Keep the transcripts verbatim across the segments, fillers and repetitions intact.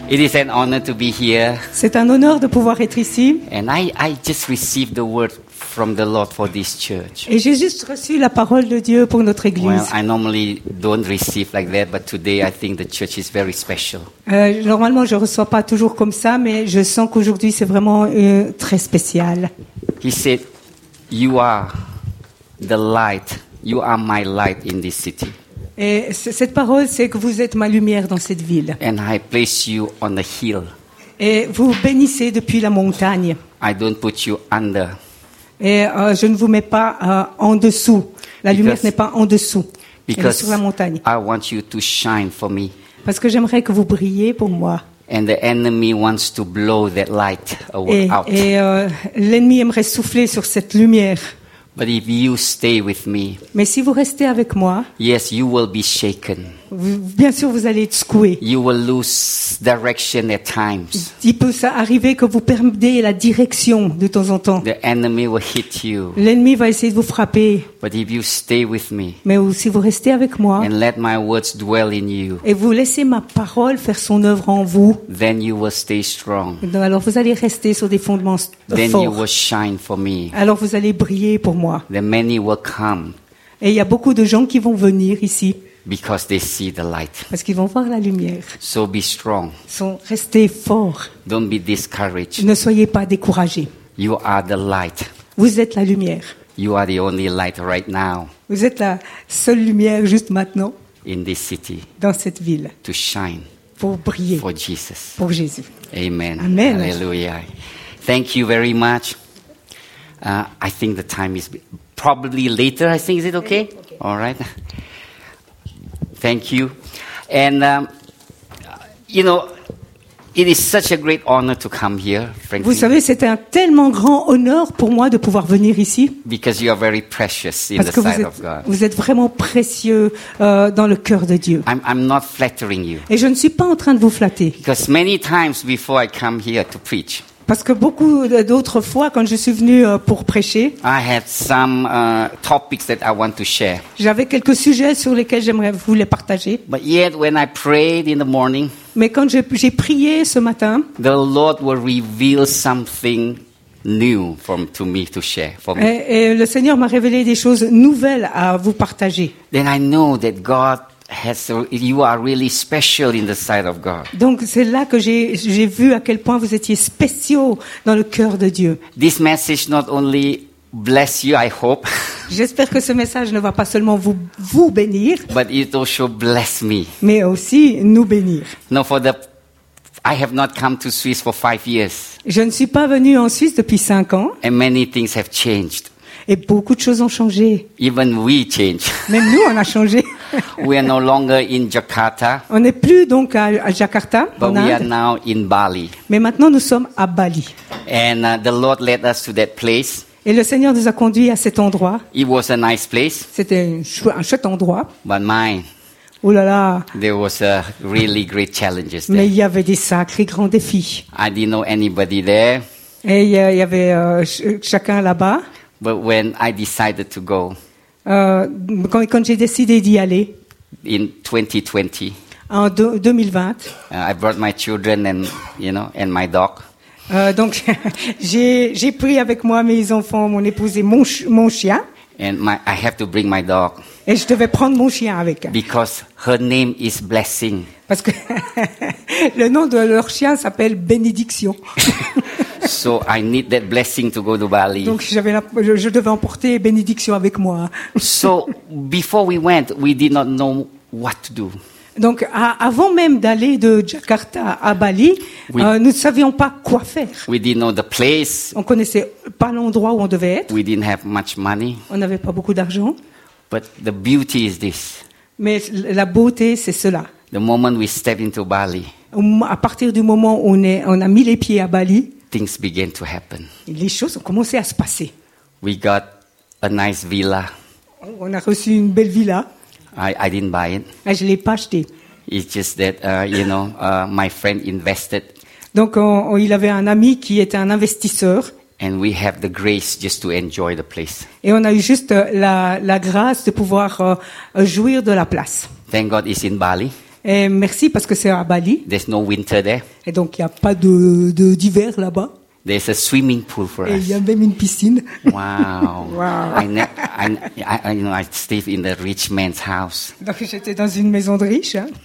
It is an honor to be here, C'est un honneur de pouvoir être ici. and I, I just received the word from the Lord for this church. Et j'ai juste reçu la parole de Dieu pour notre église. Well, I normally don't receive like that, but today I think the church is very special. Euh, normalement, je reçois pas toujours comme ça, mais je sens qu'aujourd'hui, c'est vraiment euh, très spécial. He said, "You are the light. You are my light in this city, Et c- cette parole, c'est que vous êtes ma lumière dans cette ville. and I place you on the hill. Et vous bénissez depuis la montagne. I don't put you under, Et euh, je ne vous mets pas euh, en dessous. La Because- lumière n'est pas en dessous. Elle est because sur la montagne. I want you to shine for me." Parce que j'aimerais que vous brilliez pour moi. And the enemy wants to blow that light away Et, out. et euh, l'ennemi aimerait souffler sur cette lumière. But if you stay with me, Mais si vous restez avec moi, yes, you will be shaken. vous- bien sûr, vous allez être secoué. You will lose direction at times. Il peut ça arriver que vous perdez la direction de temps en temps. The enemy will hit you. L'ennemi va essayer de vous frapper. But if you stay with me Mais si vous restez avec moi and let my words dwell in you, et vous laissez ma parole faire son œuvre en vous, then you will stay strong. alors vous allez rester sur des fondements Then you forts. will shine for me. Alors vous allez briller pour moi. Then many will come Et il y a beaucoup de gens qui vont venir ici because they see the light. parce qu'ils vont voir la lumière. So be strong. Ils sont restés forts. Don't be discouraged. Ne soyez pas découragés. You are the light. Vous êtes la lumière. You are the only light right now Vous êtes la seule lumière juste maintenant in this city dans cette ville to shine pour briller for Jesus. pour Jésus. Amen. Amen. Hallelujah. Thank you very much. Uh, I think the time is probably later. I think, is it okay? All right. Thank you. And, um, you know, it is such a great honor to come here, Vous frankly, savez, c'est un tellement grand honneur pour moi de pouvoir venir ici because you are very precious in parce the que vous sight êtes, of God. vous êtes vraiment précieux euh, dans le cœur de Dieu. I'm, I'm not flattering you Et je ne suis pas en train de vous flatter because many times before I come here to preach, parce que beaucoup d'autres fois, quand je suis venue euh, pour prêcher, I had some uh, topics that I want to share. j'avais quelques sujets sur lesquels j'aimerais vous les partager. But yet, when I prayed in the morning, Mais quand j'ai j'ai prié ce matin, the Lord will reveal something new from to me to share for me. et, et le Seigneur m'a révélé des choses nouvelles à vous partager. Then I know that God has. You are really special in the sight of God. Donc c'est là que j'ai j'ai vu à quel point vous étiez spéciaux dans le cœur de Dieu. This message not only bless you, I hope, J'espère que ce message ne va pas seulement vous vous bénir, but it also bless me. mais aussi nous bénir. No, for the, I have not come to Swiss for five years, Je ne suis pas venue en Suisse depuis cinq ans and many things have changed. et beaucoup de choses ont changé. Even we changed. Même nous, on a changé. We are no longer in Jakarta, On n'est plus donc à, à Jakarta, but en we are Inde, now in Bali. mais maintenant nous sommes à Bali. And uh, the Lord led us to that place. Et le Seigneur nous a conduits à cet endroit. It was a nice place, C'était un chou- un chouette endroit. but mine, Oh là là, there was uh, really great challenges mais there. il y avait des sacrés grands défis. I didn't know anybody there, Et il y a- il y avait euh, ch- chacun là-bas. but when I decided to go Euh, quand quand j'ai décidé d'y aller, in twenty twenty, en deux- deux mille vingt, uh, I brought my children and you know and my dog, euh, donc j'ai j'ai pris avec moi mes enfants, mon épouse et mon, ch- mon chien. and my I have to bring my dog Et je devais prendre mon chien avec. because her name is Blessing. Parce que le nom de leur chien s'appelle Bénédiction. So I need that blessing to go to Bali. Donc j'avais la- je, je devais emporter Bénédiction avec moi. So before we went, we did not know what to do. Donc à- avant même d'aller de Jakarta à Bali, Oui. euh, nous ne savions pas quoi faire. We didn't know the place. On connaissait pas l'endroit où on devait être. We didn't have much money. On n'avait pas beaucoup d'argent. But the beauty is this. Mais la beauté, c'est cela. The moment we step into Bali, Au mo- À partir du moment où on, est, on a mis les pieds à Bali, things began to happen. les choses ont commencé à se passer. We got a nice villa. On a reçu une belle villa. I, I didn't buy it. Ah, je l'ai pas achetée. It's just that, uh, you know, uh, my friend invested Donc on- on- il avait un ami qui était un investisseur. and we have the grace just to enjoy the place. Et on a eu juste euh, la, la grâce de pouvoir euh, euh, jouir de la place. Thank God it's in Bali. Et merci parce que c'est à Bali. There's no winter there. Et donc, il n'y a pas de, de, d'hiver là-bas. There's a swimming pool for Et il y us. a même une piscine. Wow. Wow. I, ne- I, I, I, you know, I stayed in the rich man's house. Donc, j'étais dans une maison de riches. Hein.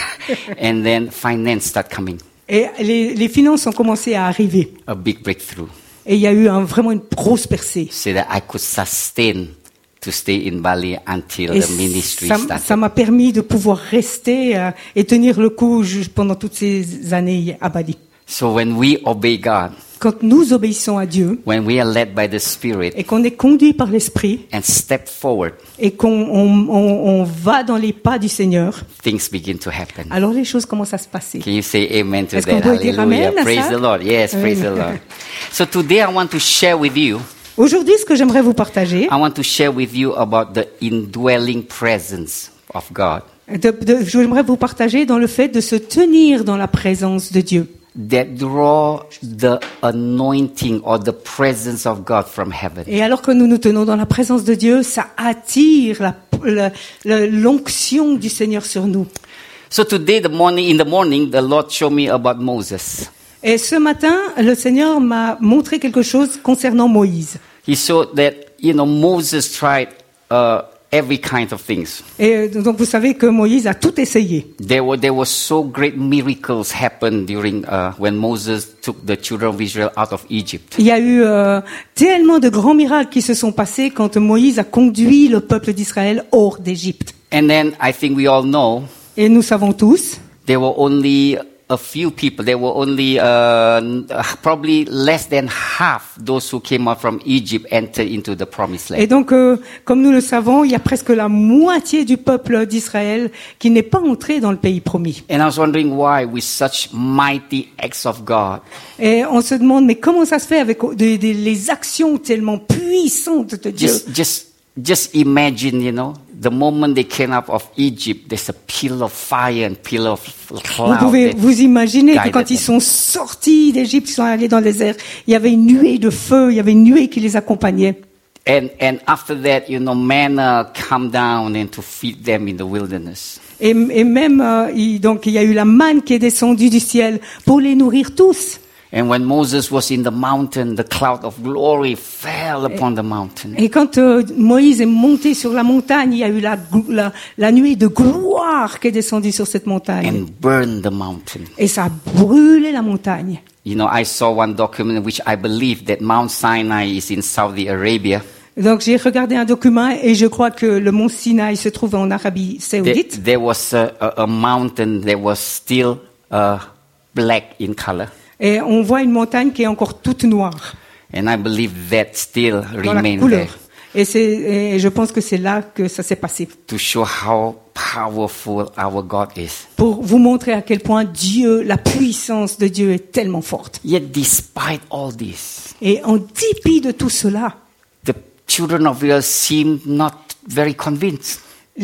And then finance start coming. Et les, les finances ont commencé à arriver. A big breakthrough. Et il y a eu un, vraiment une grosse percée. So that I could sustain to stay in Bali until Et the ministry ça, started. ça m'a permis de pouvoir rester euh, et tenir le coup ju- pendant toutes ces années à Bali. So when we obey God, Quand nous obéissons à Dieu when we are led by the Spirit et qu'on est conduit par l'Esprit and step forward, et qu'on on, on, on va dans les pas du Seigneur, things begin to happen. alors les choses commencent à se passer. Can you say amen to Est-ce qu'on that? peut dire Hallelujah. amen à Praise ça? the Lord. Yes, praise the Lord. So today I want to share with you, Aujourd'hui, ce que j'aimerais vous partager, I want to share with you about the indwelling presence of God de, de, j'aimerais vous partager dans le fait de se tenir dans la présence de Dieu. that draw the anointing or the presence of God from heaven. Et alors que nous nous tenons dans la présence de Dieu, ça attire la, la- la- l'onction du Seigneur sur nous. So today, the morning, in the morning, the Lord showed me about Moses. Et ce matin, le Seigneur m'a montré quelque chose concernant Moïse. He showed that, you know, Moses tried uh, every kind of things. Et donc vous savez que Moïse a tout essayé. There were there were so great miracles happen during uh, when Moses took the children of Israel out of Egypt. Il y a eu euh, tellement de grands miracles qui se sont passés quand Moïse a conduit le peuple d'Israël hors d'Égypte. And then I think we all know Et nous savons tous, there were only a few people. There were only uh, probably less than half those who came out from Egypt entered into the promised et land. donc euh, comme nous le savons, il y a presque la moitié du peuple d'Israël qui n'est pas entré dans le pays promis. And I was wondering why, with such mighty acts of God, Et on se demande, mais comment ça se fait avec des- des- les actions tellement puissantes de Dieu? just just just imagine, you know, the moment they came out of Egypt, there's a pillar of fire and pillar of Vous cloud. pouvez that vous imaginer que guided quand ils them. sont sortis d'Égypte, ils sont allés dans le désert, il y avait une nuée de feu, il y avait une nuée qui les accompagnait. And and after that, you know, manna come down and to feed them in the wilderness. Et, et même, euh, il, donc, il y a eu la manne qui est descendue du ciel pour les nourrir tous. And when Moses was in the mountain, the cloud of glory fell upon the mountain. Et quand euh, Moïse est monté sur la montagne, il y a eu la, gl- la, la nuée de gloire qui est descendue sur cette montagne. And burned the mountain. Et ça a brûlé la montagne. You know, I saw one document in which I believe that Mount Sinai is in Saudi Arabia. Donc j'ai regardé un document et je crois que le mont Sinaï se trouve en Arabie There, Saoudite. there was a, a, a mountain that was still uh, black in color. Et on voit une montagne qui est encore toute noire And I believe that still dans la remained there couleur. Et, c'est, et je pense que c'est là que ça s'est passé. to show how powerful our God is. Pour vous montrer à quel point Dieu, la puissance de Dieu est tellement forte. Yet despite all this, Et en dépit de tout cela, the children of Israel seem not very convinced.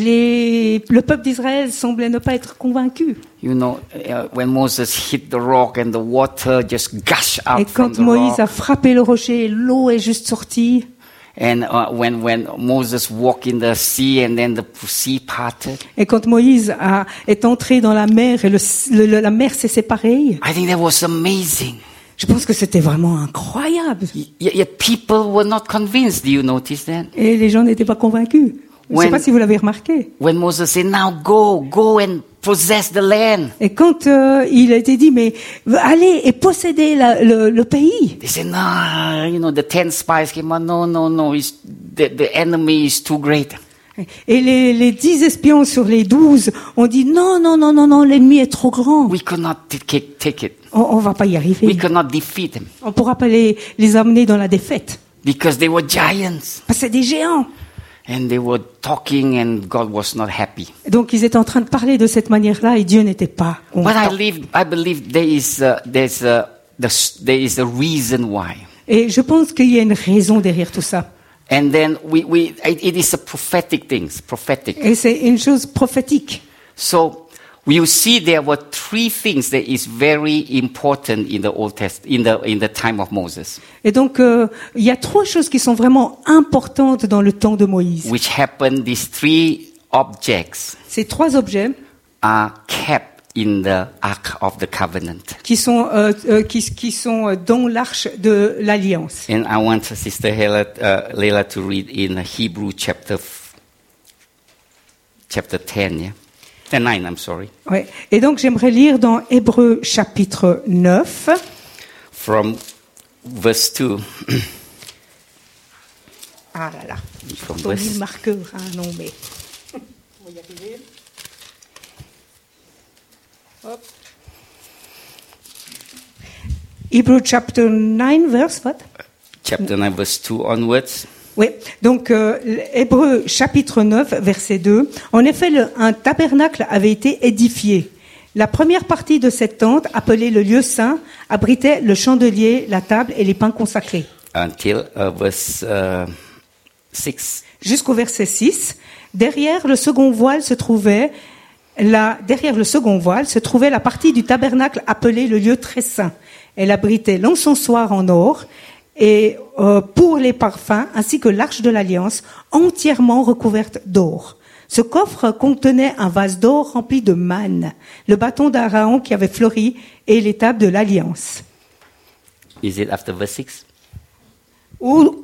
les, le peuple d'Israël semblait ne pas être convaincu. You know, uh, when Moses hit the rock and the water just gushed Et out from quand the Moïse a rock. frappé le rocher, l'eau est juste sortie. And uh, when, when Moses walked in the sea and then the sea parted, Et quand Moïse a, est entré dans la mer et le, le- la mer s'est séparée, I think that was amazing. je pense que c'était vraiment incroyable. Y- Yet people were not convinced. Do you notice that? Et les gens n'étaient pas convaincus. Je ne sais When- pas si vous l'avez remarqué. When Moses said, now go, go and possess the land. Et quand euh, il a été dit, mais allez et possédez la- le, le pays. They said, no, you know, the ten spies came out. No, no, no, it's, the, the enemy is too great. Et les, les dix espions sur les douze ont dit, non, non, non, non, non, l'ennemi est trop grand. We could not t- take it. On, on va pas y We arriver. could not defeat them On pourra pas les, les amener dans la défaite. because they were giants. Parce que c'est des géants. And they were talking and God was not happy. Donc ils étaient en train de parler de cette manière-là et Dieu n'était pas But I content. believe, I believe there is a, there's a, the, there is a reason why. Et je pense qu'il y a une raison derrière tout ça. And then we, we, it, it is a prophetic thing, prophetic. Et c'est une chose prophétique. So we will see there were three things that is very important in the Old Test, in the, in the time of Moses, Et donc euh, il y a trois choses qui sont vraiment importantes dans le temps de Moïse. which happened, these three objects Ces trois objets are kept in the Ark of the Covenant. qui sont euh, euh, qui, qui sont dans l'arche de l'alliance. And I want Sister Hela, uh, Leila to read in Hebrew chapter f- chapter ten, yeah, uh, nine. I'm sorry, Ouais. Et donc j'aimerais lire dans Hébreux chapitre neuf, from verse two. ah là là, From j'ai mis verse- le marqueur, hein, non mais on va y arriver. Hop. Hebrew chapter nine verse what? chapter nine, verse two onwards. Oui, donc euh, Hébreux chapitre neuf, verset deux. En effet, le- un tabernacle avait été édifié. La première partie de cette tente, appelée le lieu saint, abritait le chandelier, la table et les pains consacrés. Until uh, verse uh, six. Jusqu'au verset six, derrière le second voile se trouvait la, derrière le second voile se trouvait la partie du tabernacle appelée le lieu très saint. Elle abritait l'encensoir en or et euh, pour les parfums, ainsi que l'arche de l'alliance, entièrement recouverte d'or. Ce coffre contenait un vase d'or rempli de manne, le bâton d'Aaron qui avait fleuri et les tables de l'alliance. Is it after verse six? Au-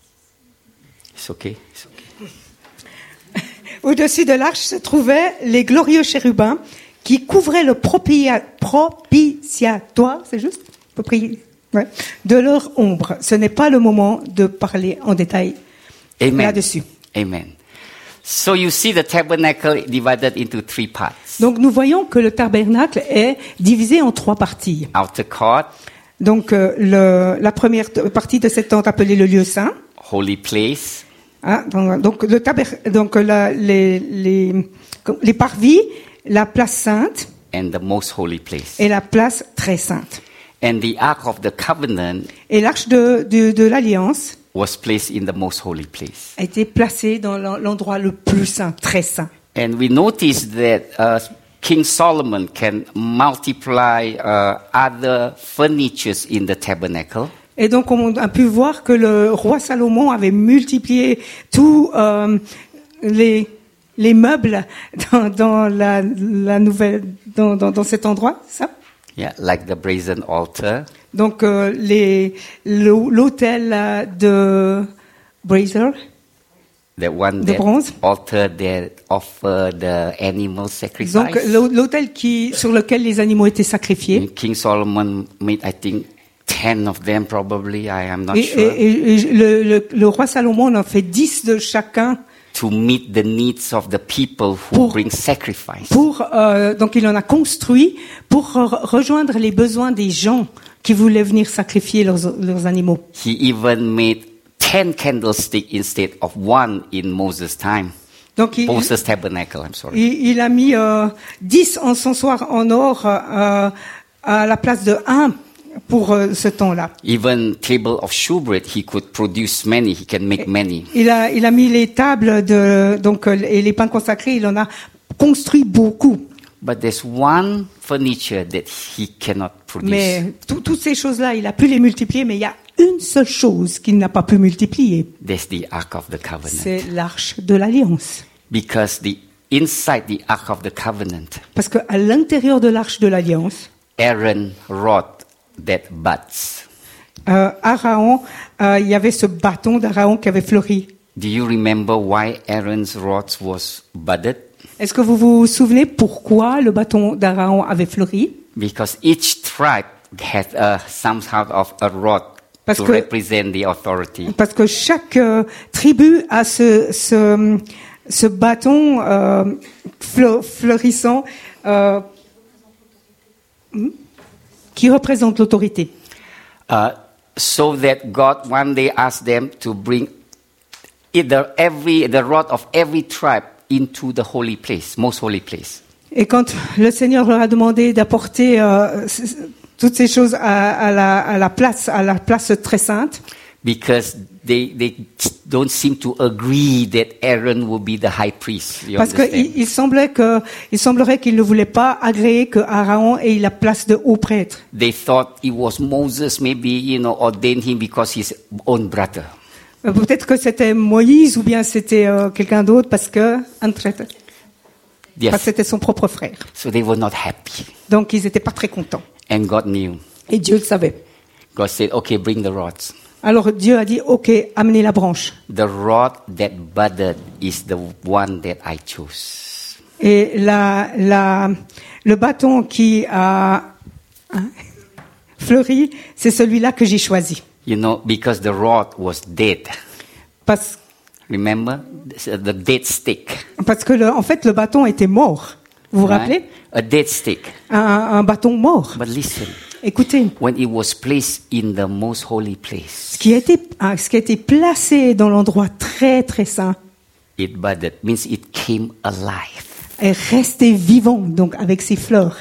It's okay. It's okay. Au-dessus de l'arche se trouvaient les glorieux chérubins qui couvraient le propia- propitiatoire, c'est juste Propri- ouais, de leur ombre. Ce n'est pas le moment de parler en détail Amen. là-dessus. Amen. So you see the tabernacle divided into three parts. Donc nous voyons que le tabernacle est divisé en trois parties. Outer court, Donc euh, le, la première t- partie de cette tente appelée le lieu saint. holy place, Hein, donc, donc le taber- donc la, les, les, les parvis, la place sainte and the most holy place. et la place très sainte. And the Ark of the Covenant Et l'arche de, de, de l'Alliance was placed in the most holy place. a été placée dans l'en- l'endroit le plus saint, très saint. And we notice that uh, King Solomon can multiply uh, other furnitures in the tabernacle. Et donc on a pu voir que le roi Salomon avait multiplié tous euh, les, les meubles dans, dans la, la nouvelle dans, dans, dans cet endroit, ça. Yeah, like the brazen altar, Donc euh, les l'au- l'autel euh, de Brazier, the one De that bronze. altar that offer the animal sacrifice. donc l'au- l'autel qui sur lequel les animaux étaient sacrifiés. And King Solomon made, I think, ten of them probably. I am not Et, sure. et- et- et le, le, le roi Salomon en fait dix de chacun To meet the needs of the people who Pour- bring sacrifice. pour euh, donc il en a construit pour re- rejoindre les besoins des gens qui voulaient venir sacrifier leurs, leurs animaux. He even made ten candlesticks instead of one in Moses' time. Donc il, Moses' tabernacle, I'm sorry. il, il a mis euh, dix encensoirs en or euh, à la place de un pour euh, ce temps-là. Even table of shewbread, he could produce many. He can make many. Il a, il a mis les tables de, donc, euh, et les pains consacrés, il en a construit beaucoup. But there's one furniture that he cannot produce. Mais tout- toutes ces choses-là, il a pu les multiplier, mais il y a une seule chose qu'il n'a pas pu multiplier. That's the Ark of the Covenant. C'est l'arche de l'Alliance. Because the inside the Ark of the Covenant, Parce qu'à l'intérieur de l'arche de l'Alliance, Aaron wrought that buds. euh, Aaron, euh, il y avait ce bâton d'Aaron qui avait fleuri. Do you remember why Aaron's rods was budded? Est-ce que vous vous souvenez pourquoi le bâton d'Aaron avait fleuri? Because each tribe had uh, some sort of a rod Parce to que- represent the authority. Parce que chaque euh, tribu a ce, ce, ce bâton euh, fleu- fleurissant euh, hmm, qui représente l'autorité. Uh, so that God one day asked them to bring either every the rod of every tribe into the holy place, most holy place. Et quand le Seigneur leur a demandé d'apporter euh, c- c- toutes ces choses à, à, la, à la place, à la place très sainte, Because they, they don't seem to agree that Aaron will be the high priest. You parce understand? qu'il il semblait que, il semblerait qu'il ne voulait pas agréer que Aaron ait la place de haut prêtre. They thought it was Moses, maybe, you know, ordained him because his own brother. Euh, Peut-être que c'était Moïse ou bien c'était euh, quelqu'un d'autre parce que un traître. Yes. Parce que c'était son propre frère. So they were not happy. Donc ils n'étaient pas très contents. And God knew. Et Dieu le savait. God said, okay, bring the rods. Alors Dieu a dit, ok, amenez la branche. The rod that budded is the one that I chose. Et la, la, le bâton qui a hein, fleuri, c'est celui-là que j'ai choisi. You know, because the rod was dead. Parce, Remember? The dead stick. parce que, le, en fait, le bâton était mort. Vous vous right? rappelez? A dead stick. Un, un bâton mort. But listen, Écoutez, when it was placed in the most holy place, ce qui a été, hein, ce qui a été placé dans l'endroit très très saint it budded, means it came alive est resté vivant, donc avec ses fleurs,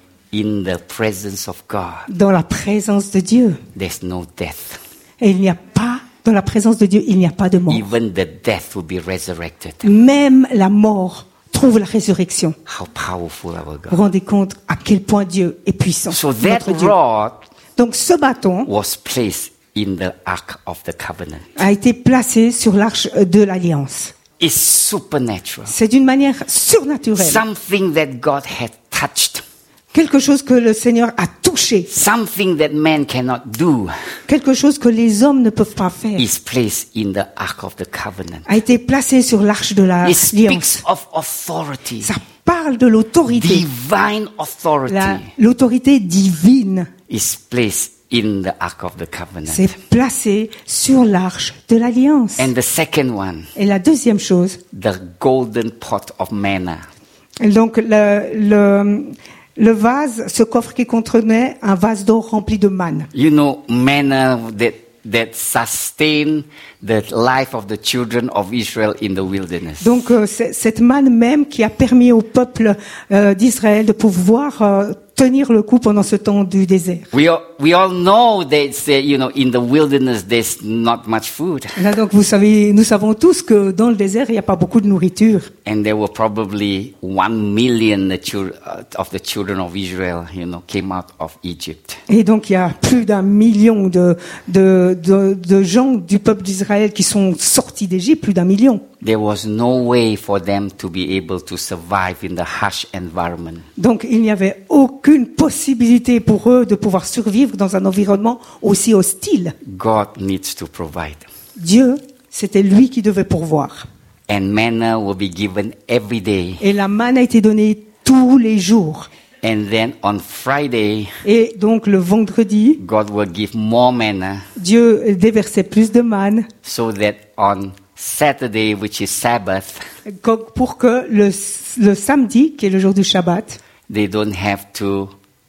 in the presence of God. dans la présence de Dieu. There's no death. Et il n'y a pas, dans la présence de Dieu, il n'y a pas de mort. Even the death will be resurrected. Même la mort trouve la résurrection. How powerful our Vous God. vous rendez compte à quel point Dieu est puissant. So that Notre Dieu. rod Donc ce bâton was placed in the Ark of the Covenant. a été placé sur l'arche de l'Alliance. It's supernatural. C'est d'une manière surnaturelle. Something that God had touched. Quelque chose que le Seigneur a touché. Something that man cannot do Quelque chose que les hommes ne peuvent pas faire. is placed in the Ark of the Covenant. A été placé sur l'arche de It l'Alliance. speaks of authority, Ça parle de l'autorité. divine authority La- L'autorité divine is placed in the Ark of the Covenant. s'est placée sur l'arche de l'Alliance. And the second one, Et la deuxième chose, the golden pot of manna. donc le, le, le vase, ce coffre qui contenait un vase d'or rempli de manne. You know, manna that that sustain the life of the children of Israel in the wilderness. Donc euh, c'est- cette manne même qui a permis au peuple euh, d'Israël de pouvoir euh, tenir le coup pendant ce temps du désert. We all, we all know that it's, uh, you know, in the wilderness there's not much food, Et là, donc vous savez, nous savons tous que dans le désert il n'y a pas beaucoup de nourriture. and there were probably one million the chil- uh, of the children of Israel, you know, came out of Egypt. Et donc il y a plus d'un million de, de, de, de gens du peuple d'Israël qui sont sortis d'Égypte, plus d'un million. There was no way for them to be able to survive in the harsh environment. Donc il n'y avait aucune possibilité pour eux de pouvoir survivre dans un environnement aussi hostile. God needs to provide. Dieu, c'était lui qui devait pourvoir. And manna will be given every day. Et la manne a été donnée tous les jours. And then on Friday, Et donc le vendredi, God will give more manna Dieu déversait plus de manne so that on Saturday, which is Sabbath, co- pour que le, le samedi, qui est le jour du Shabbat, they don't have to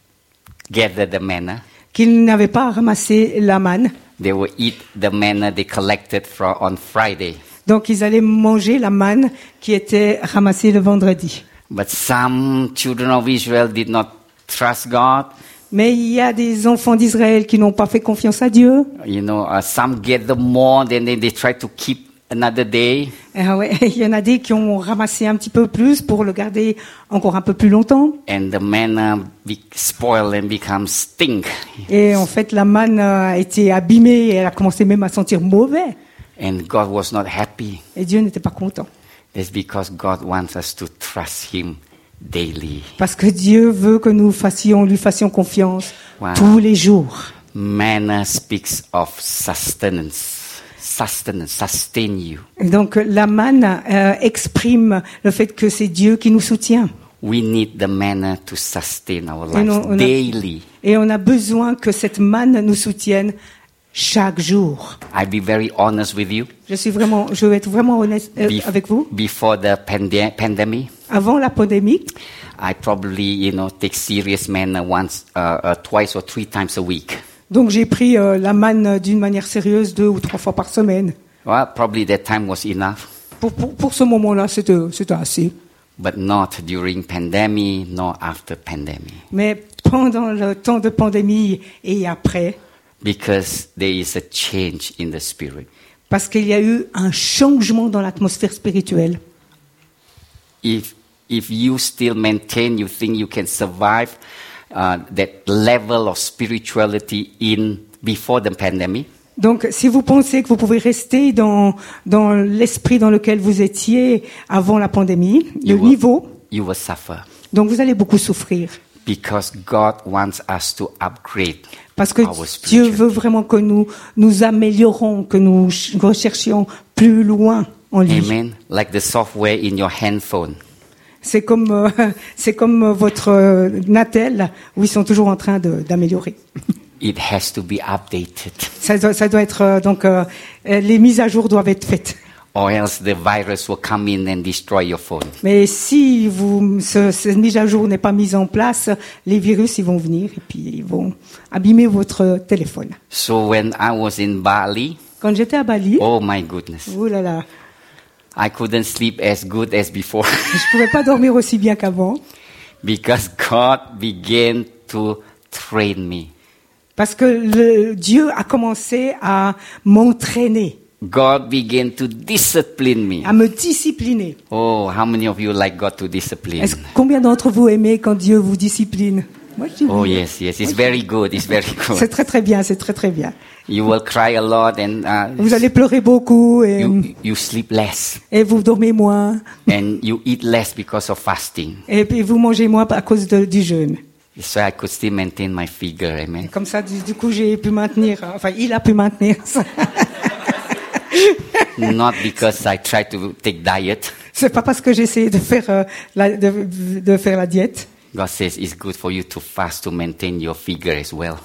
gather the manna. qu'ils n'avaient pas à ramasser la manne. They will eat the manna they collected from on Friday. Donc ils allaient manger la manne qui était ramassée le vendredi. But some children of Israel did not trust God. Mais il y a des enfants d'Israël qui n'ont pas fait confiance à Dieu. You know, uh, some gather more, then they, they try to keep another day. Ah ouais, il y en a des qui ont ramassé un petit peu plus pour le garder encore un peu plus longtemps. And the manna be spoil and become stink. Et en fait, la manne a été abîmée et elle a commencé même à sentir mauvais. And God was not happy. Et Dieu n'était pas content. That's because God wants us to trust Him daily. Parce que Dieu veut que nous fassions, lui fassions confiance Wow. tous les jours. Manna speaks of sustenance. Sustenance, sustain you. Et donc la manne euh, exprime le fait que c'est Dieu qui nous soutient. We need the manna to sustain our Et lives non, on a- daily. Et on a besoin que cette manne nous soutienne chaque jour. I'll be very honest with you. Je suis vraiment, je vais être vraiment honnête euh, Bef- avec vous. Before the pande- pandemic, Avant la pandémie, I probably, you know, take serious manna once, uh, uh, twice or three times a week. donc j'ai pris euh, la manne d'une manière sérieuse deux ou trois fois par semaine. Well, probably that time was enough, Pour, pour, pour ce moment-là, c'était, c'était assez. but not during pandemic, nor after pandemic, Mais pendant le temps de pandémie et après, because there is a change in the spirit. parce qu'il y a eu un changement dans l'atmosphère spirituelle. If if you still maintain, you think you can survive uh, that level of spirituality in before the pandemic, Donc, si vous pensez que vous pouvez rester dans, dans l'esprit dans lequel vous étiez avant la pandémie, le You will- niveau, you will suffer. Donc vous allez beaucoup souffrir. Because God wants us to upgrade Parce que our Dieu spiritual. veut vraiment que nous nous améliorons, que nous ch- recherchions plus loin en lui. Amen. Like the software in your handphone. C'est comme euh, c'est comme euh, votre euh, Natel où ils sont toujours en train de- d'améliorer. It has to be updated. Ça doit, ça doit être euh, donc euh, euh, les mises à jour doivent être faites. Or else the virus will come in and destroy your phone. Mais si vous ce, cette mise à jour n'est pas mise en place, les virus ils vont venir et puis ils vont abîmer votre téléphone. So when I was in Bali, Quand j'étais à Bali, oh my goodness, oh là là, I couldn't sleep as good as before je pouvais pas dormir aussi bien qu'avant because God began to train me. parce que le, Dieu a commencé à m'entraîner, God began to discipline me. à me discipliner. Oh, how many of you like God to discipline? Est-ce combien d'entre vous aimez quand Dieu vous discipline? Moi, je dis Oh oui. yes, yes, it's very good. It's very C'est good. très très bien, c'est très très bien. You will cry a lot and uh, Vous allez pleurer beaucoup et, you you sleep less et vous dormez moins and you eat less because of fasting. et puis vous mangez moins à cause de- du jeûne. So I could still maintain my figure. Amen. Comme ça, du, du coup, j'ai pu maintenir, enfin, il a pu maintenir ça. Not because I try to take diet. C'est pas parce que j'ai essayé de faire euh, la, de, de faire la diète. God says it's good for you to fast to maintain your figure as well.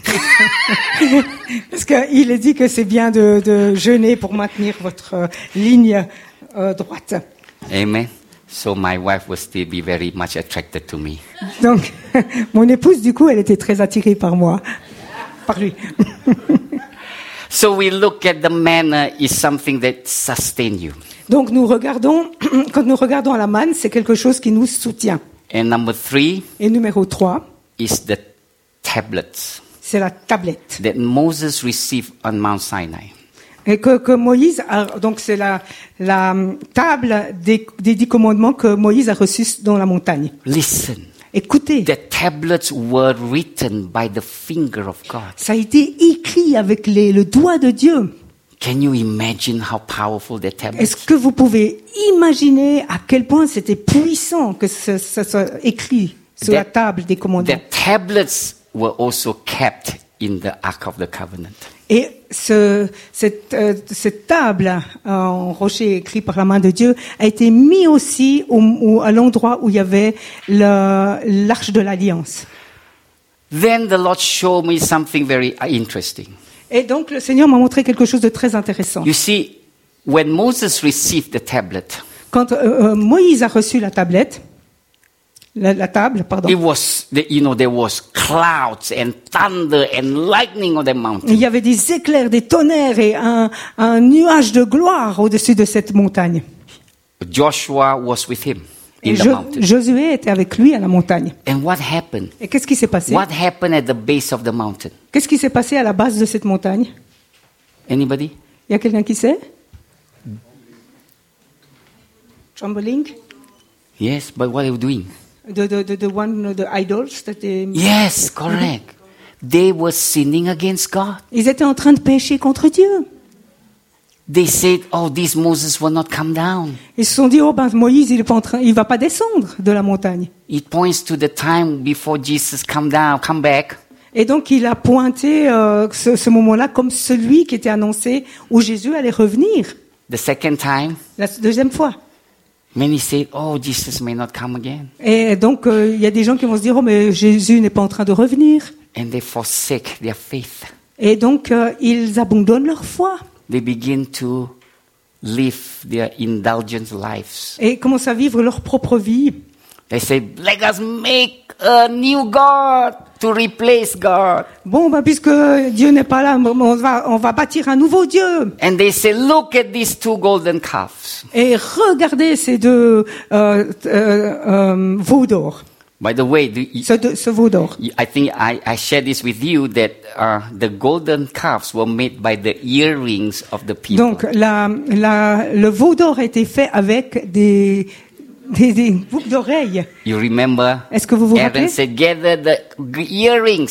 Parce qu'il est dit que c'est bien de, de jeûner pour maintenir votre euh, ligne euh, droite. Amen. So my wife will still be very much attracted to me. Donc, mon épouse, du coup, elle était très attirée par moi, par lui. So we look at the manna is something that sustain you. Donc, nous regardons, quand nous regardons à la manne, c'est quelque chose qui nous soutient. And number three Et numéro trois, is the tablets c'est la tablette. that Moses received on Mount Sinai. Et que, que Moïse a, donc c'est la, la table des, des dix commandements que Moïse a reçus dans la montagne. Listen, Écoutez, the tablets were written by the finger of God. ça a été écrit avec les, le doigt de Dieu. Can you imagine how powerful the tablets? Est-ce que vous pouvez imaginer à quel point c'était puissant que ce, ce soit écrit sur la That- table des commandements? The tablets were also kept in the Ark of the Covenant. Et ce, cette, euh, cette table euh, en rocher écrit par la main de Dieu a été mis aussi au, au- à l'endroit où il y avait le- l'arche de l'alliance. Then the Lord showed me something very uh, interesting. Et donc le Seigneur m'a montré quelque chose de très intéressant. You see, when Moses received the tablet, Quand euh, euh, Moïse a reçu la tablette, la, la table, pardon, it was, the, you know, there was clouds and thunder and lightning on the mountain. il y avait des éclairs, des tonnerres et un, un nuage de gloire au-dessus de cette montagne. Joshua was with him in Et the Jo- mountain. Josué était avec lui à la montagne. And what happened? Et qu'est-ce qui s'est passé? What happened at the base of the mountain? Qu'est-ce qui s'est passé à la base de cette montagne? Anybody? Il y a quelqu'un qui sait? Trembling? Yes, but what are you doing? The, the, the, the one, the idols that they... Yes, correct. They were sinning against God. Ils étaient en train de pécher contre Dieu. They said, "Oh, this Moses will not come down." Ils se sont dit, oh ben Moïse, il est pas en train, il va pas descendre de la montagne. It points to the time before Jesus come down, come back. Et donc il a pointé euh, ce, ce moment-là comme celui qui était annoncé où Jésus allait revenir. The second time, La deuxième fois. many said, "Oh, Jesus may not come again," Et donc euh, il y a des gens qui vont se dire, oh mais Jésus n'est pas en train de revenir. and they forsake their faith. Et donc euh, ils abandonnent leur foi. They begin to live their indulgent lives. Et commencent à vivre leur propre vie. They say, "Let us make a new God to replace God." Bon, ben, puisque Dieu n'est pas là, on va, on va bâtir un nouveau Dieu. And they say, "Look at these two golden calves." Et regardez ces deux euh, euh, euh, veaux d'or. By the way, do you, Ce, deux- ce veau d'or. I think I, I shared this with you that uh, the golden calves were made by the earrings of the people. Donc, la, la, le veau d'or a été fait avec des, des, des boucles d'oreilles. You remember? Est-ce que vous vous Aaron rappelez? said, "Gather the g- earrings."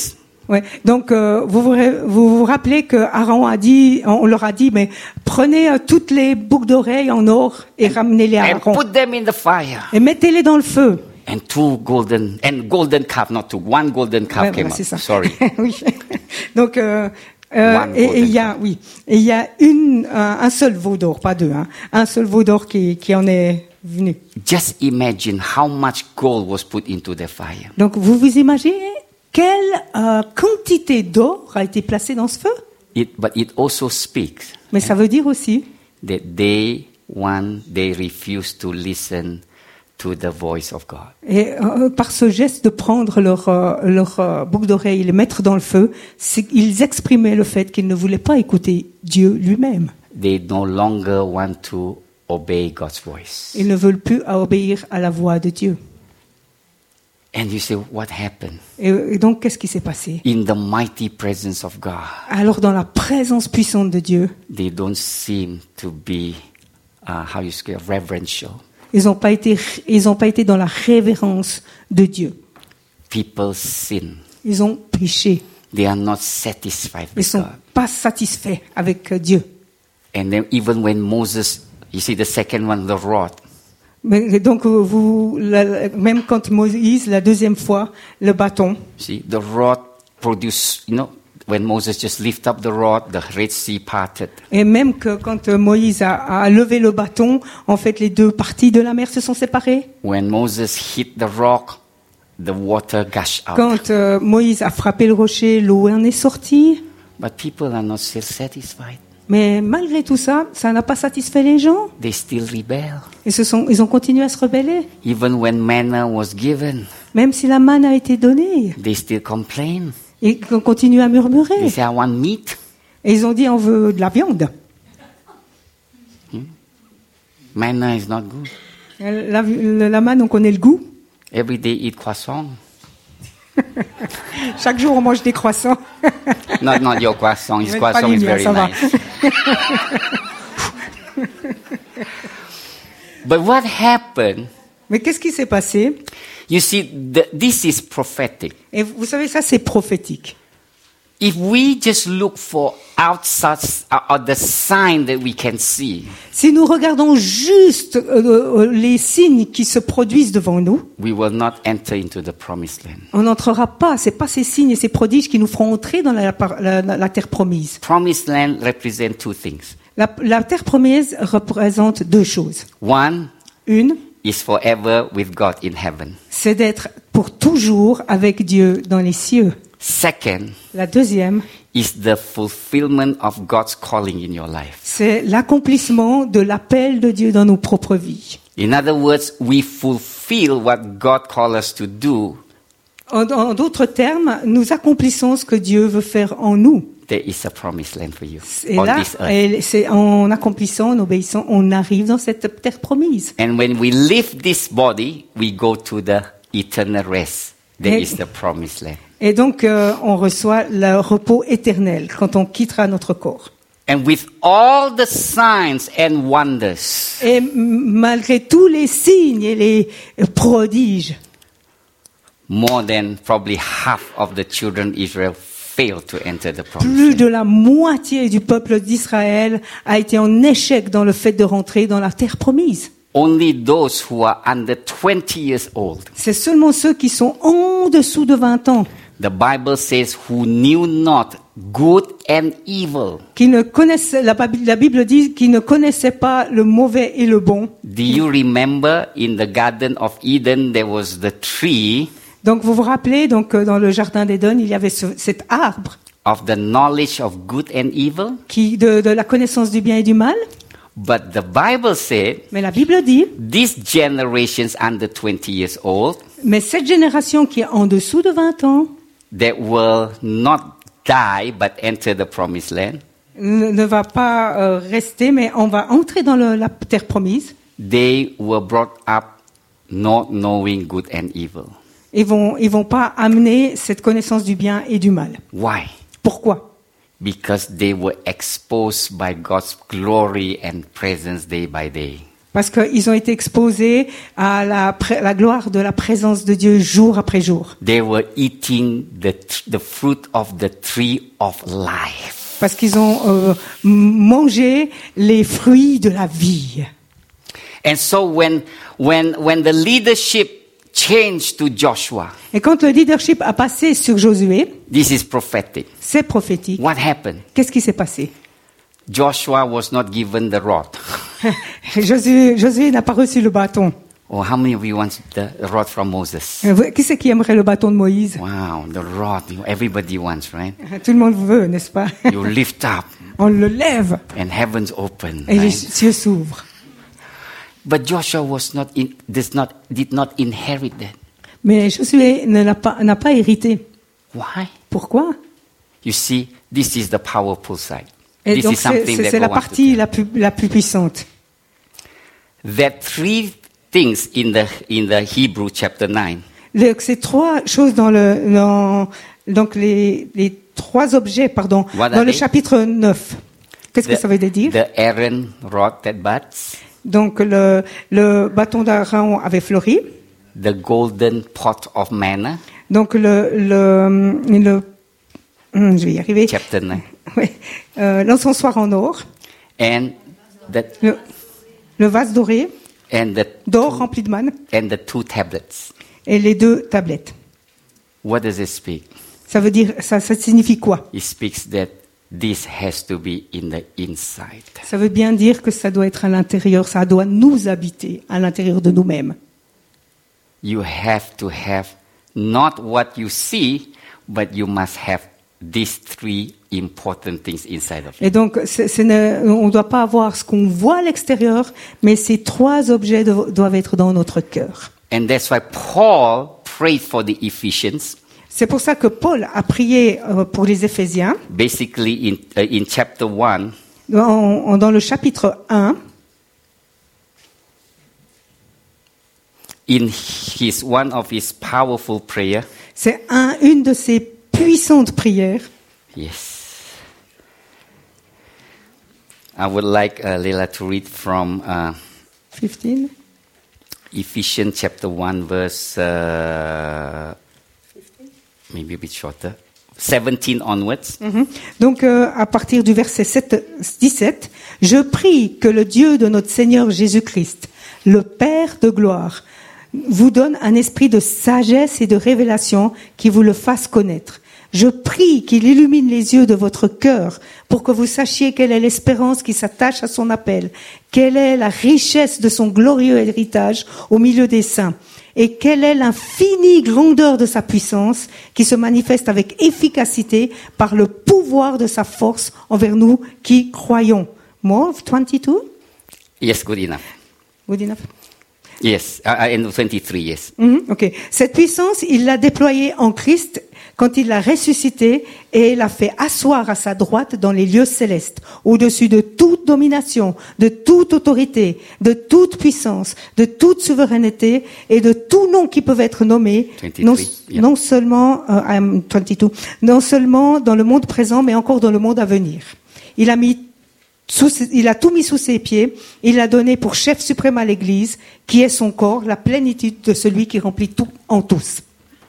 Ouais. Donc euh, vous, vous vous vous rappelez que Aaron a dit, on leur a dit, mais prenez euh, toutes les boucles d'oreilles en or et ramenez-les à And Aaron put them in the fire. et mettez-les dans le feu. And two golden, and golden calf, not two, one golden calf Ouais, came voilà, c'est ça. up. Sorry. Oui. Donc euh, euh, One et et il golden y a, oui, et il y a une, un, un seul veau d'or, pas deux, hein, un seul veau d'or qui, qui en est venu. Just imagine how much gold was put into the fire. Donc vous vous imaginez quelle euh, quantité d'or a été placée dans ce feu? It, but it also speaks Mais ça veut dire aussi that they, one, they refused to listen to the voice of God. Et euh, par ce geste de prendre leur, euh, leur euh, boucle d'oreille et les mettre dans le feu, c'est, ils exprimaient le fait qu'ils ne voulaient pas écouter Dieu lui-même. They no longer want to obey God's voice. Ils ne veulent plus obéir à la voix de Dieu. And you say, what happened? Et, et donc, qu'est-ce qui s'est passé? In the mighty presence of God, Alors, dans la présence puissante de Dieu, they don't seem to be, uh, how you say, reverential. ils n'ont pas été, ils n'ont pas été dans la révérence de Dieu. People sin. Ils ont péché. They are not satisfied Ils with sont God. pas satisfaits avec euh, Dieu. And then even when Moses, you see the second one, the rod, Mais donc, vous, la- même quand Moïse, la deuxième fois, le bâton, see, the rod produced, you know, when Moses just lift up the rod, the Red Sea parted. et même que quand euh, Moïse a, a levé le bâton, en fait, les deux parties de la mer se sont séparées. When Moses hit the rock, the water gushed out. Quand euh, Moïse a frappé le rocher, l'eau en est sortie. But people are not still satisfied. Mais malgré tout ça, ça n'a pas satisfait les gens. They still rebel. Ils, se sont, ils ont continué à se rebeller. Even when manna was given, Même si la manne a été donnée, they still complain. ils ont continué à They murmurer. say, I want meat. Et ils ont dit, on veut de la viande. Manna is not good. La, la, la manne, on connaît le goût. Every day eat croissant. Chaque jour, on mange des croissants. Not, not your croissant. His Mais pas croissant les is miens, very ça va. nice. But what happened? Mais qu'est-ce qui s'est passé? You see, the, this is prophetic. Et vous savez, ça, c'est prophétique. If we just look for outside uh, uh, the sign that we can see, Si nous regardons juste euh, euh, les signes qui se produisent devant nous, we will not enter into the promised land. on n'entrera pas. C'est pas ces signes et ces prodiges qui nous feront entrer dans la, la, la, la terre promise. Promised land represent two things. La, la terre promise représente deux choses. One Une, is forever with God in heaven. c'est d'être pour toujours avec Dieu dans les cieux. Second La deuxième, is the fulfillment of God's calling in your life. c'est l'accomplissement de l'appel de Dieu dans nos propres vies. In other words, we fulfill what God called us to do. En, en d'autres termes, nous accomplissons ce que Dieu veut faire en nous. There is a promised land for you Et on là, this earth. et c'est en accomplissant, en obéissant, on arrive dans cette terre promise. And when we leave this body, we go to the eternal rest. There Et- is the promised land. Et donc, euh, on reçoit le repos éternel quand on quittera notre corps. And with all the signs and wonders, Et m- malgré tous les signes et les prodiges, more than probably half of the children of Israel failed to enter the promised plus land. de la moitié du peuple d'Israël a été en échec dans le fait de rentrer dans la terre promise. Only those who are under twenty years old. C'est seulement ceux qui sont en dessous de vingt ans, The Bible says, who knew not good and evil. qui ne connaissaient, la Bible, la Bible dit, qui ne connaissaient pas le mauvais et le bon. Do you remember in the Garden of Eden there was the tree Donc vous vous rappelez, donc euh, dans le jardin d'Éden, il y avait ce- cet arbre of the knowledge of good and evil? qui de, de la connaissance du bien et du mal. But the Bible said, Mais la Bible dit, these generations under twenty years old mais cette génération qui est en dessous de vingt ans that will not die but enter the promised land, ne, ne va pas euh, rester, mais on va entrer dans le- la terre promise. they were brought up not knowing good and evil. Ils vont, ils vont pas amener cette connaissance du bien et du mal. Why? Pourquoi? Because they were exposed by God's glory and presence day by day. Parce qu'ils ont été exposés à la, pré- la gloire de la présence de Dieu jour après jour. They were eating the, the fruit of the tree of life. Parce qu'ils ont euh, mangé les fruits de la vie. And so when, when, when the leadership changed to Joshua, Et quand le leadership a passé sur Josué, this is prophetic. c'est prophétique. What happened? Qu'est-ce qui s'est passé? Joshua was not given the rod. Josué, Josué n'a pas reçu le bâton. Oh, how many of you want the rod from Moses? Euh, Qui c'est qui aimerait le bâton de Moïse? Wow, the rod, you know, everybody wants, right? Tout le monde veut, n'est-ce pas? You lift up On le lève and heavens open. et les Right? cieux s'ouvrent. But Joshua was not in, does not, did not inherit that. Mais Josué ne l'a pas, n'a pas hérité. Why? Pourquoi? You see, this is the powerful side. Et This donc is c'est, something c'est, that c'est God la wants to partie tell. la plus, la plus puissante. There are three things in the in the Hebrew chapter nine. Le- c'est trois choses dans le, dans, donc les, les trois objets, pardon, What dans are le they? chapitre neuf. Qu'est-ce que The, ça veut dire? the Aaron rod that buds, Donc le, le bâton d'Aaron avait fleuri. the golden pot of manna, Donc le, le, le hum, je vais y arriver. chapter nine, Ouais. Euh, l'encensoir en or, and the le, le vase doré, and the d'or rempli de manne, and the two tablets. et les deux tablettes. What does it speak? Ça veut dire, ça, ça signifie quoi? It speaks that this has to be in the inside. Ça veut bien dire que ça doit être à l'intérieur, ça doit nous habiter à l'intérieur de nous-mêmes. You have to have not what you see, but you must have these three important things inside of you. Et donc, c'est- c'est ne- on ne doit pas avoir ce qu'on voit à l'extérieur, mais ces trois objets do- doivent être dans notre cœur. And that's why Paul prayed for the Ephesians, C'est pour ça que Paul a prié euh, pour les Éphésiens, basically in, uh, in chapter one, dans, en- dans le chapitre un, in his one of his powerful prayer. c'est un, une de ces puissantes prières. Yes. I would like uh, Leila to read from uh, quinze. Ephesians chapter one, verse uh, maybe a bit shorter, seventeen onwards. Mhm. Donc, euh, à partir du verset sept, dix-sept, « Je prie que le Dieu de notre Seigneur Jésus-Christ, le Père de gloire, vous donne un esprit de sagesse et de révélation qui vous le fasse connaître. Je prie qu'il illumine les yeux de votre cœur pour que vous sachiez quelle est l'espérance qui s'attache à son appel, quelle est la richesse de son glorieux héritage au milieu des saints, et quelle est l'infinie grandeur de sa puissance qui se manifeste avec efficacité par le pouvoir de sa force envers nous qui croyons. » More, vingt-deux? Yes, good enough. Good enough. Yes, uh, uh, and twenty-three, yes. Mhm, ok. Cette puissance, il l'a déployée en Christ quand il l'a ressuscité et l'a fait asseoir à sa droite dans les lieux célestes, au-dessus de toute domination, de toute autorité, de toute puissance, de toute souveraineté et de tout nom qui peut être nommé, vingt-trois, non, yeah. non seulement, euh, I'm vingt-deux, non seulement dans le monde présent, mais encore dans le monde à venir. Il a mis Sous, il a tout mis sous ses pieds, il l'a donné pour chef suprême à l'Église, qui est son corps, la plénitude de celui qui remplit tout en tous.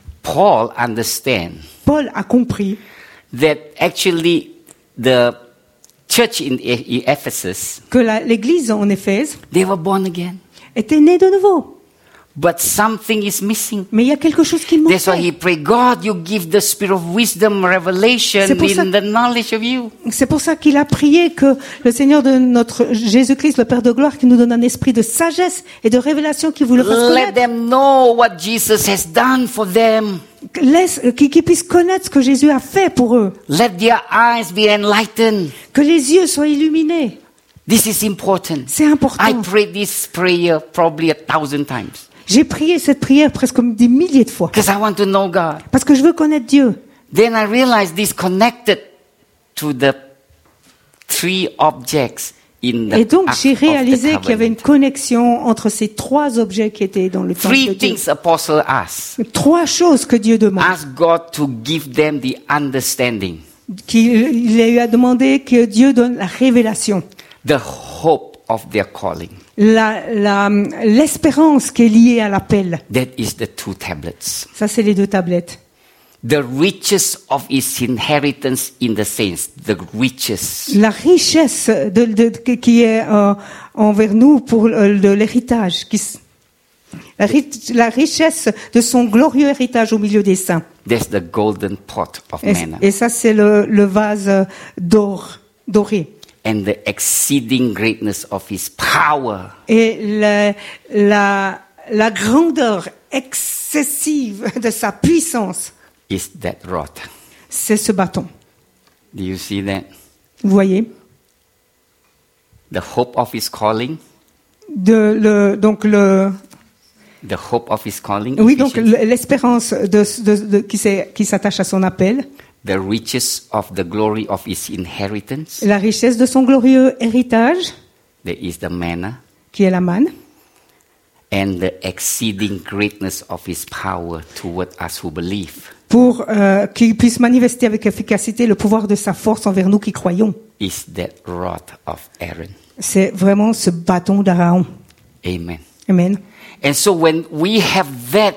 Paul understands Paul a compris that actually the church in E- E- Ephesus, que la- l'Église en Éphèse they were born again. était née de nouveau. But something is missing. Mais il y a quelque chose qui That's why manquait. he prayed, God, you give the spirit of wisdom, revelation C'est pour ça- in the knowledge of you. C'est pour ça qu'il a prié que le Seigneur de notre Jésus-Christ, le Père de gloire, qui nous donne un esprit de sagesse et de révélation qui vous le fasse Let connaître. them know what Jesus has done for them. Laisse, qu'ils qu'ils puissent connaître ce que Jésus a fait pour eux. Let their eyes be enlightened. Que les yeux soient illuminés. This is important. C'est important. I prayed this prayer probably a thousand times J'ai prié cette prière presque des milliers de fois. because I want to know God. Parce que je veux connaître Dieu. Then I realized this connected to the three objects in the Et donc, Ark j'ai of the réalisé qu'il y avait une Covenant. connexion entre ces trois objets qui étaient dans le temple de Three Dieu. things apostle asked. Trois choses que Dieu demande. Ask God to give them the understanding, Qu'il il lui a demandé que Dieu donne la révélation. the hope of their calling. La, la, l'espérance qui est liée à l'appel. That is the two tablets. Ça, c'est les deux tablettes. The riches of his inheritance in the saints. The riches. La richesse de, de, de- qui est euh, envers nous pour euh, de l'héritage. Qui, s- la, ri- la richesse de son glorieux héritage au milieu des saints. That's the golden pot of Et, manna. et ça, c'est le, le vase d'or, doré. And the exceeding greatness of his power. Et la, la, la grandeur excessive de sa puissance, Is that rod. c'est ce bâton. Do you see that? Vous voyez? The hope of his calling. De, le, donc le, The hope of his calling. oui, donc Ephesians. l'espérance de, de, de, qui, s'est- qui s'attache à son appel, The riches of the glory of his inheritance. la richesse de son glorieux héritage, There is the manna. qui est la manne, And the exceeding greatness of his power toward us who believe. pour euh, qu'il puisse manifester avec efficacité le pouvoir de sa force envers nous qui croyons. Is that rod of Aaron. C'est vraiment ce bâton d'Aaron. Amen. Amen. And so when we have that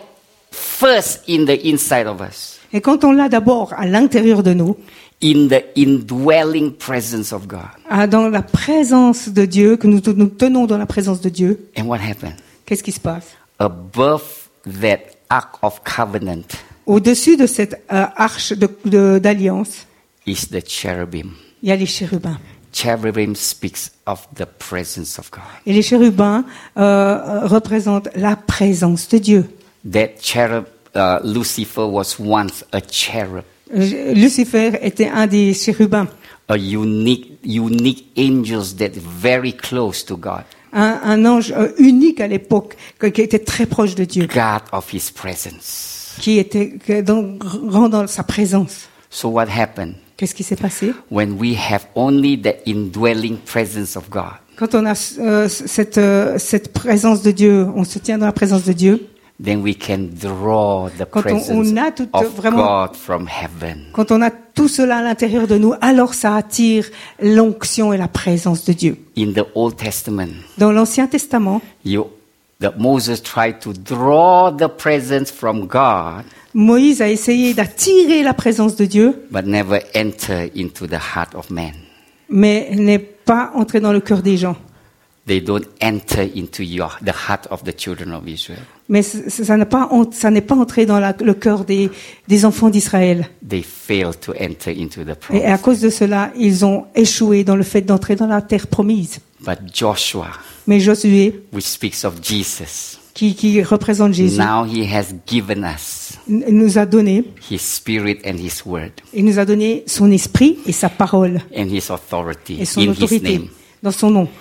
first in the inside of us, Et quand on l'a d'abord à l'intérieur de nous, in the indwelling presence of God, ah, dans la présence de Dieu, que nous, nous tenons dans la présence de Dieu, and what happened? qu'est-ce qui se passe? Above that ark of covenant Au-dessus de cette euh, arche de- de- d'alliance, is the cherubim. il y a les chérubins. Cherubim speaks of the presence of God. Et les chérubins euh, euh, représentent la présence de Dieu. That cherub, uh, Lucifer was once a cherub, Euh, Lucifer était un des chérubins, a unique, unique angels that very close to God, un, un ange euh, unique à l'époque, que- qui était très proche de Dieu, God of his presence. qui était que- dans, rendant sa présence. So what happened? Qu'est-ce qui s'est passé? When we have only the indwelling presence of God, Quand on a euh, cette, euh, cette présence de Dieu, on se tient dans la présence de Dieu, then we can draw the Quand on- presence on a tout- of vraiment- God from heaven. quand on a tout cela à l'intérieur de nous, alors ça attire l'onction et la présence de Dieu. In the Old Testament, Dans l'Ancien Testament, you, the Moses tried to draw the presence from God, Moïse a essayé d'attirer la présence de Dieu, but never enter into the heart of man. mais n'est pas entré dans le cœur des gens. They don't enter into your, the heart of the children of Israel. Mais c- c- ça n'est pas, en- ça n'est pas entré dans la- le cœur des, des enfants d'Israël. They fail to enter into the Et à promise. cause de cela, ils ont échoué dans le fait d'entrer dans la terre promise. But Joshua, Mais Josué, which speaks of Jesus, qui, qui représente Jésus, now he has given us n- nous a donné, his spirit and his word il nous a donné son esprit et sa parole and his authority et son in his autorité name. dans son nom,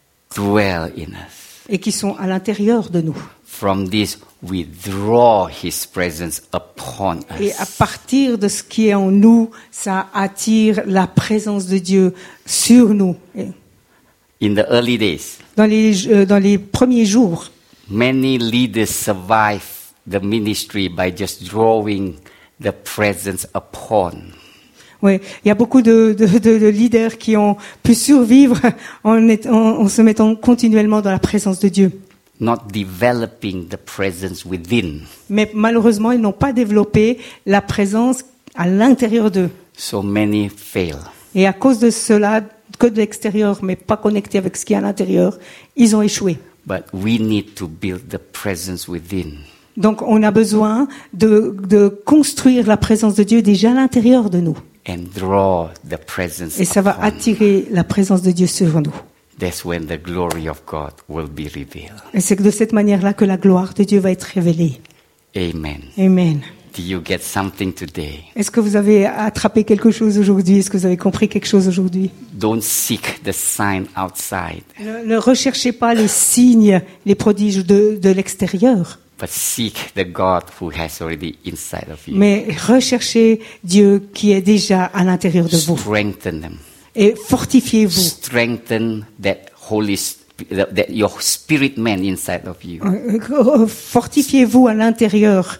Dwell in us. et qui sont à l'intérieur de nous. From this, we draw his presence upon Et à us. partir de ce qui est en nous, ça attire la présence de Dieu sur nous. Et In the early days, dans les, euh, dans les premiers jours, many leaders survive the ministry by just drawing the presence upon. ouais, il y a beaucoup de, de, de, de leaders qui ont pu survivre en, est- en, en se mettant continuellement dans la présence de Dieu. Not developing the presence within. Mais malheureusement, ils n'ont pas développé la présence à l'intérieur d'eux. So many fail. Et à cause de cela, que de l'extérieur, mais pas connecté avec ce qui est à l'intérieur, ils ont échoué. But we need to build the presence within. Donc on a besoin de, de construire la présence de Dieu déjà à l'intérieur de nous. And draw the presence Et ça va upon. attirer la présence de Dieu sur nous. That's when the glory of God will be revealed. Et c'est de cette manière-là que la gloire de Dieu va être révélée. Amen. Amen. Do you get something today? Est-ce que vous avez attrapé quelque chose aujourd'hui? Est-ce que vous avez compris quelque chose aujourd'hui? Don't seek the sign outside, Ne, ne recherchez pas les signes, les prodiges de, de l'extérieur, but seek the God who has already inside of you. mais recherchez Dieu qui est déjà à l'intérieur de vous. Strengthen them. Et fortifiez-vous. Strengthen that Holy Sp- that, that your spirit man inside of you. Euh, Fortifiez-vous à l'intérieur.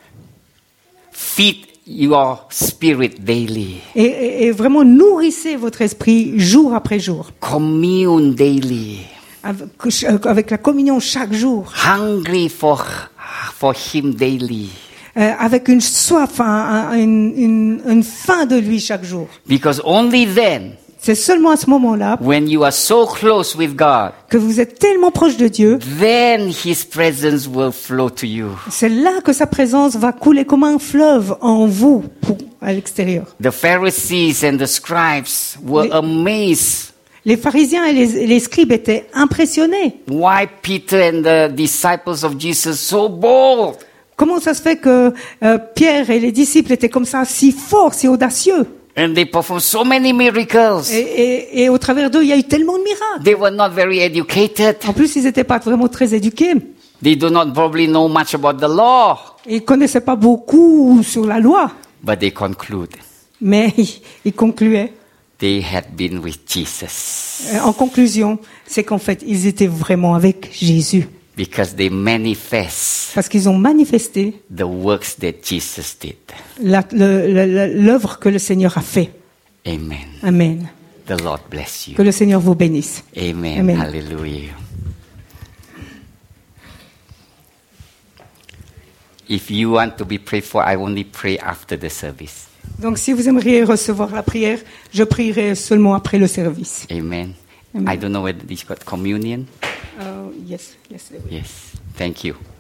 Feed your spirit daily. Et, et- et vraiment nourrissez votre esprit jour après jour. Commune daily. avec, avec la communion chaque jour, hungry for, for Him daily. euh, avec une soif, un, un, une, une, une faim de lui chaque jour. Because only then, C'est seulement à ce moment-là when you are so close with God, que vous êtes tellement proche de Dieu, then His presence will flow to you. c'est là que sa présence va couler comme un fleuve en vous, pour, à l'extérieur. The Pharisees and the scribes were Les- amazed Les pharisiens et les, et les scribes étaient impressionnés. why Peter and the disciples of Jesus so bold. Comment ça se fait que euh, Pierre et les disciples étaient comme ça, si forts, si audacieux? And they performed so many miracles. Et, et, et au travers d'eux, il y a eu tellement de miracles. They were not very educated. En plus, ils n'étaient pas vraiment très éduqués. They do not probably know much about the law. Ils connaissaient pas beaucoup sur la loi. But they conclude Mais ils, ils concluaient. they had been with Jesus Euh, En conclusion, c'est qu'en fait, ils étaient vraiment avec Jésus. because they manifest Parce qu'ils ont manifesté the works that Jesus did. la- le- le- l'œuvre que le Seigneur a fait. Amen. Amen. The Lord bless you. Que le Seigneur vous bénisse. Amen. Amen. Hallelujah. If you want to be prayed for, I only pray after the service. Donc, si vous aimeriez recevoir la prière, je prierai seulement après le service. Amen. Amen. I don't know whether this got communion. Uh, yes, yes. Yes. Thank you.